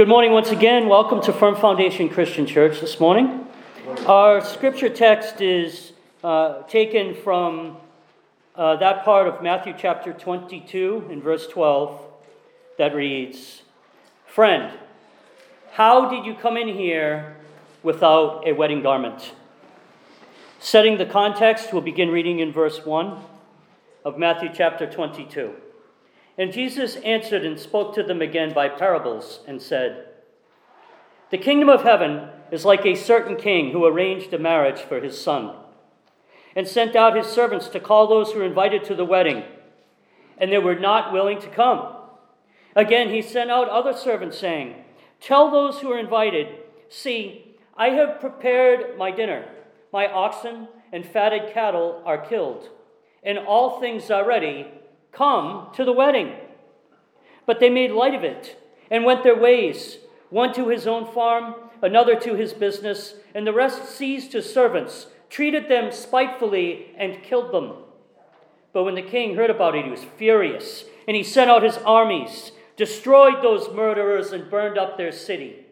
Good morning once again. Welcome to Firm Foundation Christian Church this morning. Our scripture text is taken from that part of Matthew chapter 22 in verse 12 that reads, "Friend, how did you come in here without a wedding garment?" Setting the context, we'll begin reading in verse 1 of Matthew chapter 22. And Jesus answered and spoke to them again by parables and said, "The kingdom of heaven is like a certain king who arranged a marriage for his son and sent out his servants to call those who were invited to the wedding, and they were not willing to come. Again, he sent out other servants saying, 'Tell those who are invited, see, I have prepared my dinner. My oxen and fatted cattle are killed, and all things are ready. Come to the wedding.' But they made light of it and went their ways, one to his own farm, another to his business, and the rest seized his servants, treated them spitefully, and killed them. But when the king heard about it, he was furious, and he sent out his armies, destroyed those murderers, and burned up their city.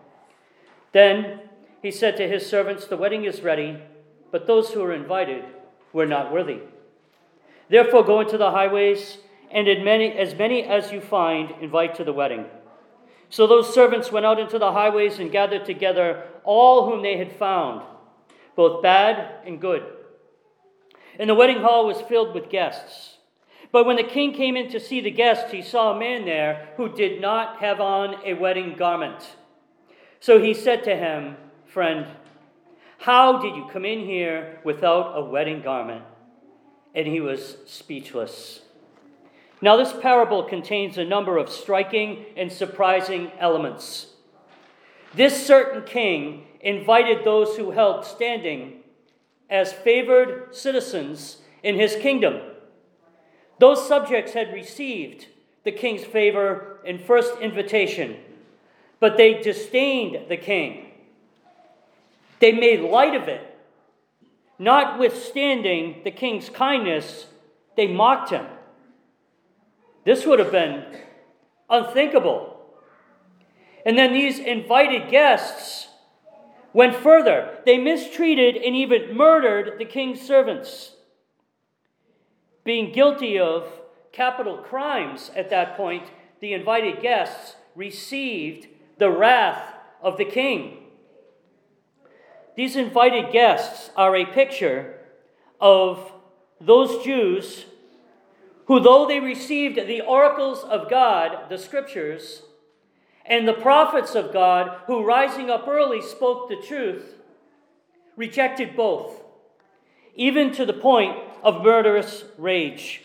Then he said to his servants, 'The wedding is ready, but those who are invited were not worthy. Therefore go into the highways, and as many as you find, invite to the wedding.' So those servants went out into the highways and gathered together all whom they had found, both bad and good. And the wedding hall was filled with guests. But when the king came in to see the guests, he saw a man there who did not have on a wedding garment. So he said to him, 'Friend, how did you come in here without a wedding garment?' And he was speechless." Now this parable contains a number of striking and surprising elements. This certain king invited those who held standing as favored citizens in his kingdom. Those subjects had received the king's favor in first invitation, but they disdained the king. They made light of it. Notwithstanding the king's kindness, they mocked him. This would have been unthinkable. And then these invited guests went further. They mistreated and even murdered the king's servants. Being guilty of capital crimes at that point, the invited guests received the wrath of the king. These invited guests are a picture of those Jews who, though they received the oracles of God, the scriptures, and the prophets of God, who rising up early spoke the truth, rejected both, even to the point of murderous rage.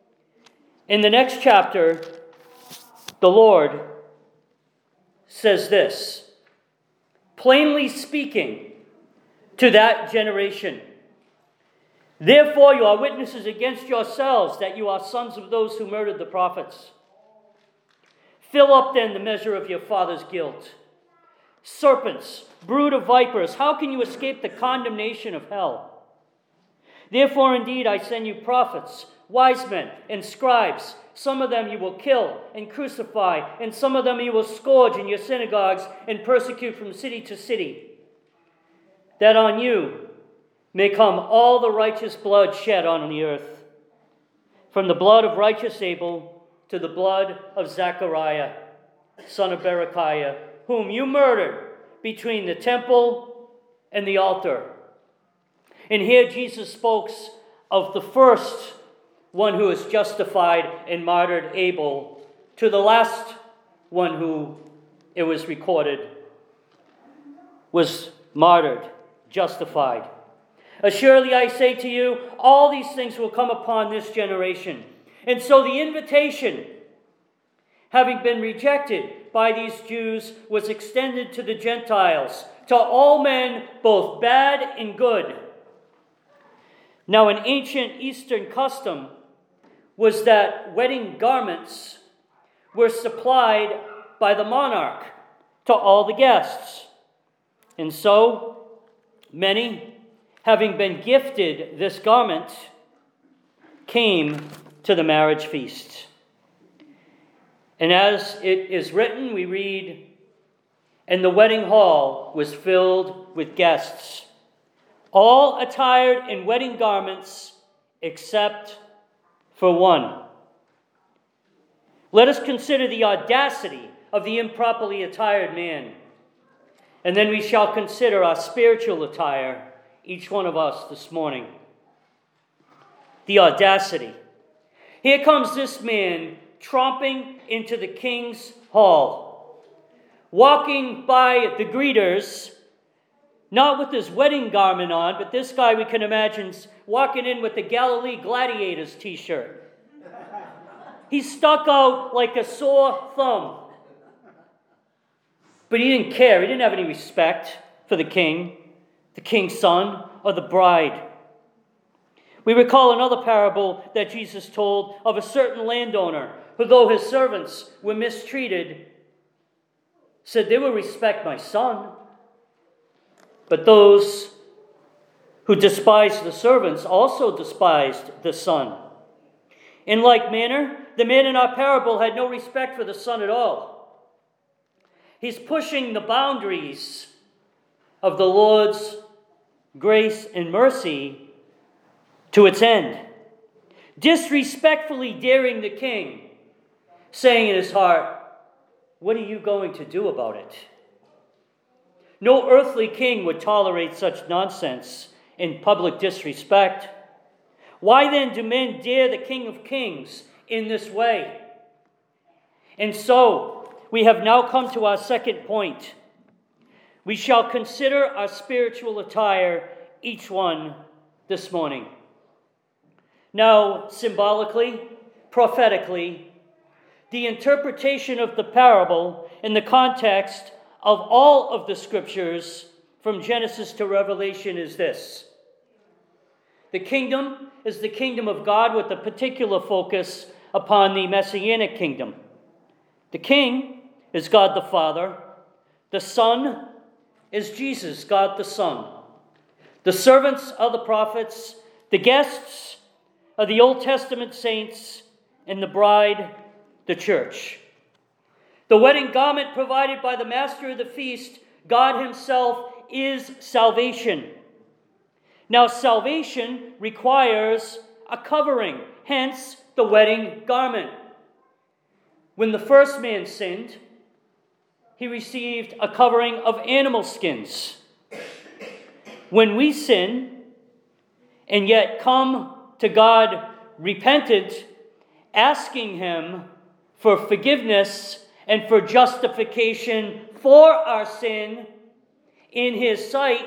In the next chapter, the Lord says this, plainly speaking to that generation, "Therefore you are witnesses against yourselves that you are sons of those who murdered the prophets. Fill up then the measure of your father's guilt. Serpents, brood of vipers, how can you escape the condemnation of hell? Therefore indeed I send you prophets, wise men, and scribes. Some of them you will kill and crucify, and some of them you will scourge in your synagogues and persecute from city to city, that on you may come all the righteous blood shed on the earth, from the blood of righteous Abel to the blood of Zechariah, son of Berechiah, whom you murdered between the temple and the altar." And here Jesus spoke of the first one who was justified and martyred, Abel, to the last one who, it was recorded, was martyred, justified. "Assuredly I say to you, all these things will come upon this generation." And so the invitation, having been rejected by these Jews, was extended to the Gentiles, to all men, both bad and good. Now an ancient Eastern custom was that wedding garments were supplied by the monarch to all the guests. And so many, having been gifted this garment, came to the marriage feast. And as it is written, we read and the wedding hall was filled with guests, all attired in wedding garments except for one. Let us consider the audacity of the improperly attired man, and then we shall consider our spiritual attire, each one of us this morning. The audacity. Here comes this man tromping into the king's hall, walking by the greeters, not with his wedding garment on, but this guy we can imagine walking in with the Galilee Gladiators t-shirt. He stuck out like a sore thumb. But he didn't care. He didn't have any respect for the king's son, or the bride. We recall another parable that Jesus told of a certain landowner who, though his servants were mistreated, said, "They will respect my son." But those who despised the servants also despised the son. In like manner, the man in our parable had no respect for the son at all. He's pushing the boundaries of the Lord's grace and mercy to its end, disrespectfully daring the king, saying in his heart, "What are you going to do about it?" No earthly king would tolerate such nonsense in public disrespect. Why then do men dare the King of Kings in this way? And so, we have now come to our second point. We shall consider our spiritual attire, each one, this morning. Now, symbolically, prophetically, the interpretation of the parable in the context of all of the scriptures from Genesis to Revelation is this. The kingdom is the kingdom of God with a particular focus upon the Messianic kingdom. The king is God the Father. The Son is Jesus, God the Son. The servants are the prophets. The guests are the Old Testament saints. And the bride, the church. The wedding garment provided by the master of the feast, God himself, is salvation. Now, salvation requires a covering, hence the wedding garment. When the first man sinned, he received a covering of animal skins. When we sin and yet come to God repentant, asking him for forgiveness and for justification for our sin in his sight,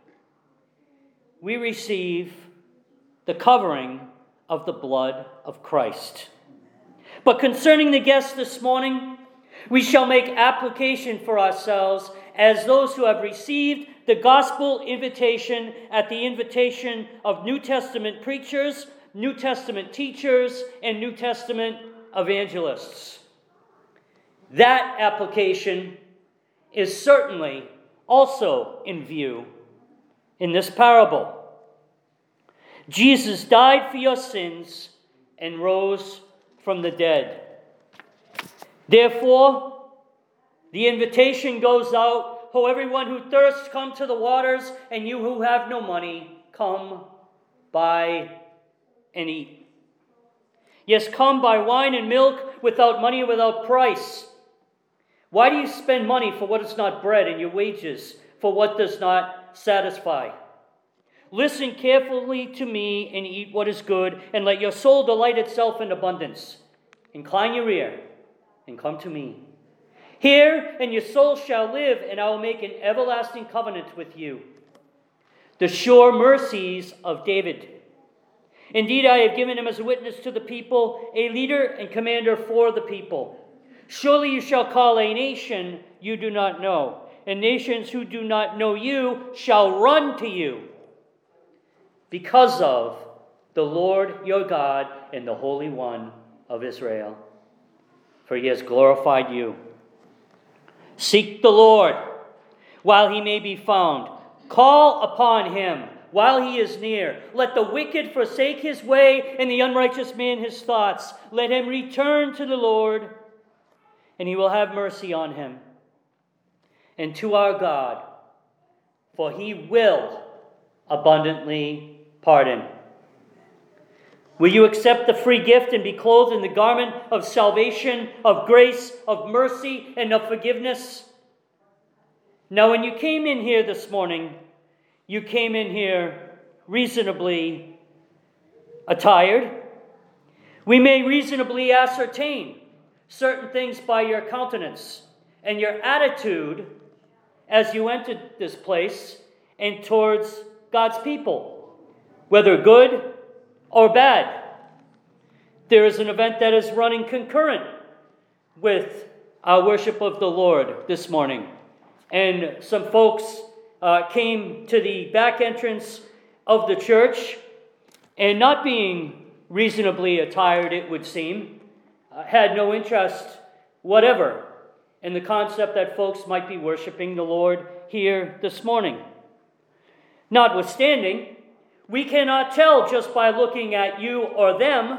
we receive the covering of the blood of Christ. But concerning the guests this morning, we shall make application for ourselves as those who have received the gospel invitation at the invitation of New Testament preachers, New Testament teachers, and New Testament evangelists. That application is certainly also in view in this parable. Jesus died for your sins and rose from the dead. Therefore, the invitation goes out, "Ho, everyone who thirsts, come to the waters, and you who have no money, come, buy, and eat." Yes, come buy wine and milk without money and without price. Why do you spend money for what is not bread and your wages for what does not satisfy? Listen carefully to me and eat what is good, and let your soul delight itself in abundance. Incline your ear and come to me. Hear, and your soul shall live, and I will make an everlasting covenant with you. The sure mercies of David. Indeed, I have given him as a witness to the people, a leader and commander for the people. Surely you shall call a nation you do not know, and nations who do not know you shall run to you, because of the Lord your God and the Holy One of Israel, for he has glorified you. Seek the Lord while he may be found. Call upon him while he is near. Let the wicked forsake his way, and the unrighteous man his thoughts. Let him return to the Lord, and he will have mercy on him, and to our God, for he will abundantly pardon. Will you accept the free gift and be clothed in the garment of salvation, of grace, of mercy, and of forgiveness? Now, when you came in here this morning, you came in here reasonably attired. We may reasonably ascertain certain things by your countenance and your attitude as you entered this place and towards God's people, whether good or bad. There is an event that is running concurrent with our worship of the Lord this morning. And some folks came to the back entrance of the church, and not being reasonably attired, it would seem, had no interest whatever in the concept that folks might be worshiping the Lord here this morning. Notwithstanding, we cannot tell just by looking at you or them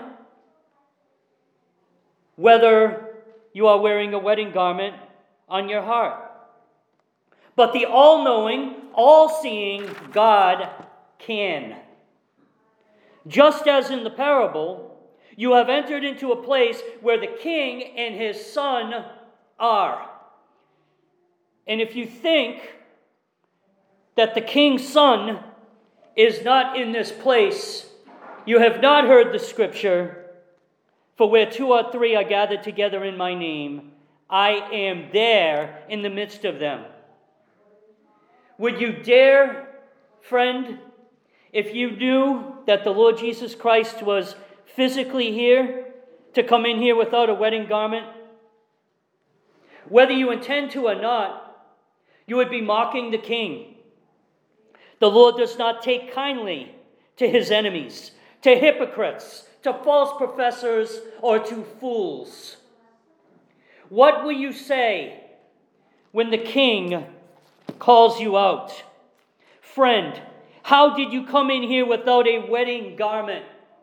whether you are wearing a wedding garment on your heart. But the all-knowing, all-seeing God can. Just as in the parable, you have entered into a place where the king and his son are. And if you think that the king's son is not in this place, you have not heard the scripture, for where 2 or 3 are gathered together in my name, I am there in the midst of them. Would you dare, friend, if you knew that the Lord Jesus Christ was physically here, to come in here without a wedding garment? Whether you intend to or not, you would be mocking the king. The Lord does not take kindly to his enemies, to hypocrites, to false professors, or to fools. What will you say when the king calls you out? Friend, how did you come in here without a wedding garment?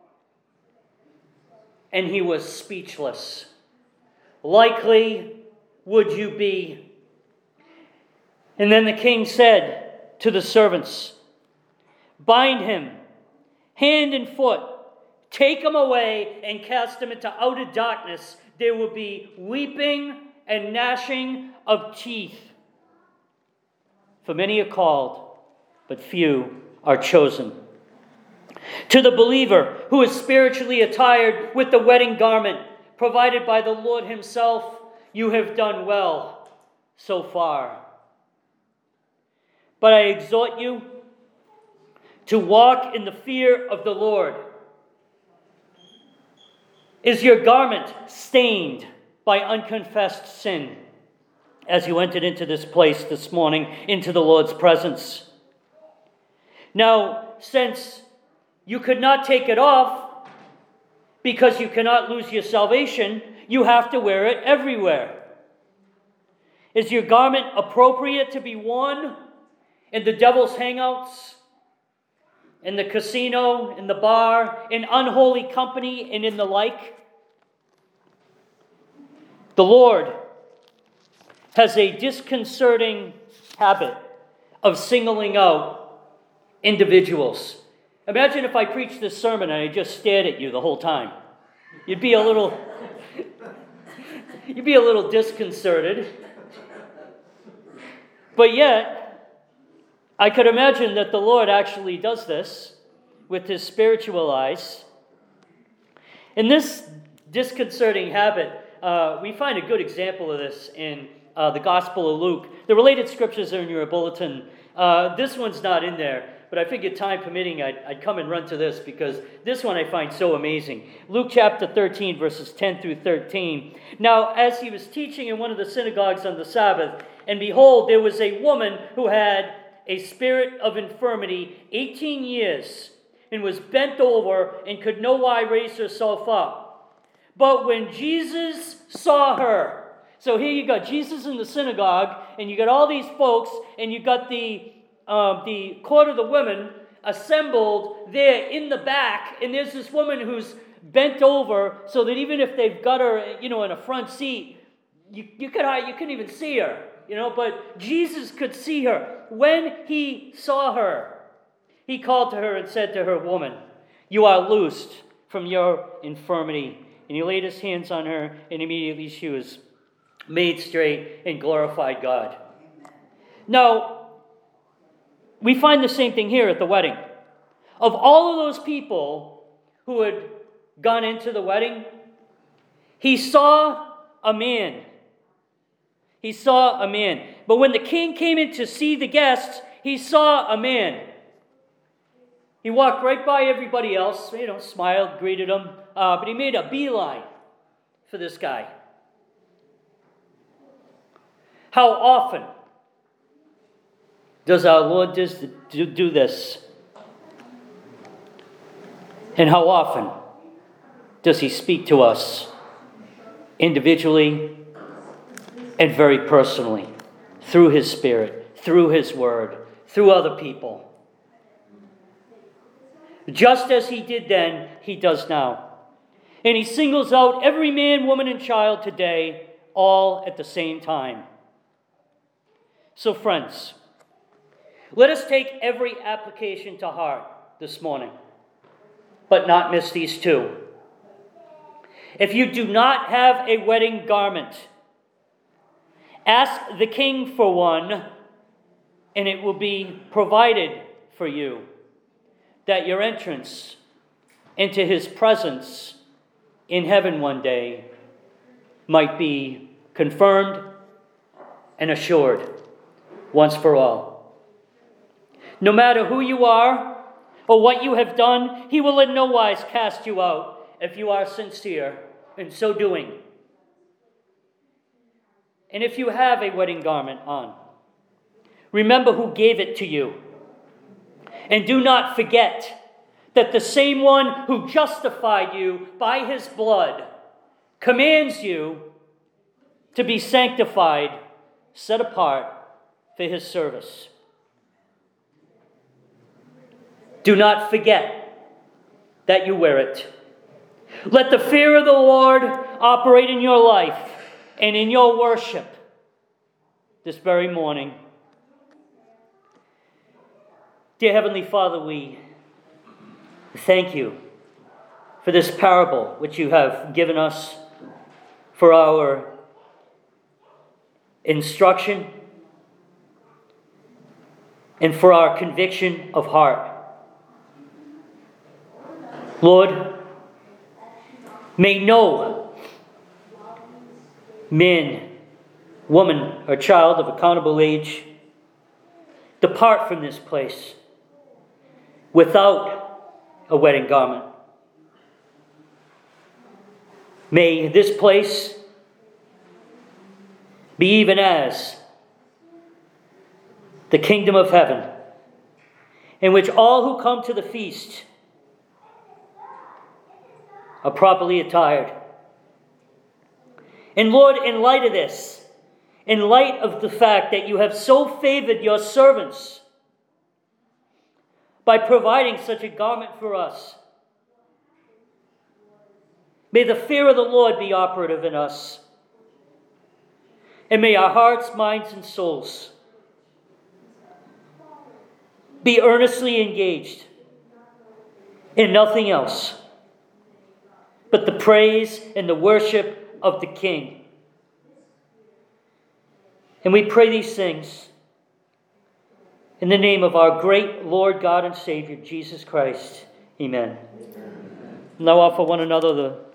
And he was speechless. Likely would you be. And then the king said to the servants, bind him hand and foot, take him away and cast him into outer darkness. There will be weeping and gnashing of teeth. For many are called, but few are chosen. To the believer who is spiritually attired with the wedding garment provided by the Lord himself, you have done well so far. But I exhort you to walk in the fear of the Lord. Is your garment stained by unconfessed sin as you entered into this place this morning, into the Lord's presence? Now, since you could not take it off because you cannot lose your salvation, you have to wear it everywhere. Is your garment appropriate to be worn in the devil's hangouts, in the casino, in the bar, in unholy company, and in the like? The Lord has a disconcerting habit of singling out individuals. Imagine if I preached this sermon and I just stared at you the whole time. You'd be a little disconcerted. But yet, I could imagine that the Lord actually does this with his spiritual eyes. In this disconcerting habit, we find a good example of this in the Gospel of Luke. The related scriptures are in your bulletin. This one's not in there, but I figured time permitting, I'd come and run to this because this one I find so amazing. Luke chapter 13, verses 10 through 13. Now, as he was teaching in one of the synagogues on the Sabbath, and behold, there was a woman who had a spirit of infirmity 18 years, and was bent over and could no wise raise herself up. But when Jesus saw her, so here you got Jesus in the synagogue, and you got all these folks, and you got the court of the women assembled there in the back, and there's this woman who's bent over so that even if they've got her, in a front seat, you couldn't even see her, but Jesus could see her. When he saw her, he called to her and said to her, "Woman, you are loosed from your infirmity." And he laid his hands on her, and immediately she was made straight and glorified God. Now, we find the same thing here at the wedding. Of all of those people who had gone into the wedding, he saw a man. He saw a man. But when the king came in to see the guests, he saw a man. He walked right by everybody else, smiled, greeted them, but he made a beeline for this guy. How often does our Lord do this? And how often does he speak to us individually and very personally, through his Spirit, through his Word, through other people? Just as he did then, he does now. And he singles out every man, woman, and child today, all at the same time. So friends, let us take every application to heart this morning, but not miss these two. If you do not have a wedding garment, ask the king for one, and it will be provided for you, that your entrance into his presence in heaven one day might be confirmed and assured once for all. No matter who you are or what you have done, he will in no wise cast you out if you are sincere in so doing. And if you have a wedding garment on, remember who gave it to you. And do not forget that the same one who justified you by his blood commands you to be sanctified, set apart for his service. Do not forget that you wear it. Let the fear of the Lord operate in your life and in your worship this very morning. Dear Heavenly Father, we thank you for this parable which you have given us for our instruction and for our conviction of heart. Lord, may no man, woman, or child of accountable age depart from this place without a wedding garment. May this place be even as the kingdom of heaven, in which all who come to the feast are properly attired. And Lord, in light of this, in light of the fact that you have so favored your servants by providing such a garment for us, may the fear of the Lord be operative in us. And may our hearts, minds, and souls be earnestly engaged in nothing else but the praise and the worship of the King. And we pray these things in the name of our great Lord God and Savior, Jesus Christ. Amen. Now offer one another the